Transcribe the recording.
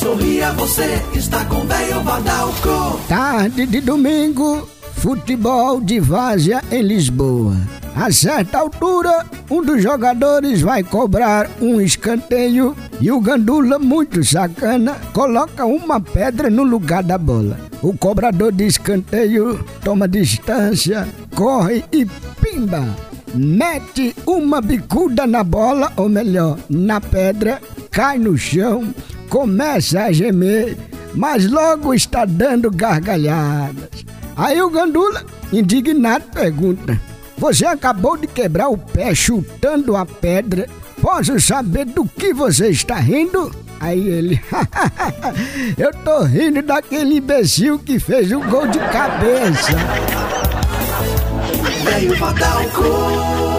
sorria, você está com Véio Vadalco. Tarde de domingo, futebol de várzea em Lisboa. A certa altura, um dos jogadores vai cobrar um escanteio e o Gandula, muito sacana, coloca uma pedra no lugar da bola. O cobrador de escanteio toma distância, corre e pimba! Mete uma bicuda na bola, ou melhor, na pedra, cai no chão, começa a gemer, mas logo está dando gargalhadas. Aí o Gandula, indignado, pergunta: você acabou de quebrar o pé chutando a pedra, posso saber do que você está rindo? Aí ele: eu tô rindo daquele imbecil que fez o gol de cabeça. Véio Vadalco.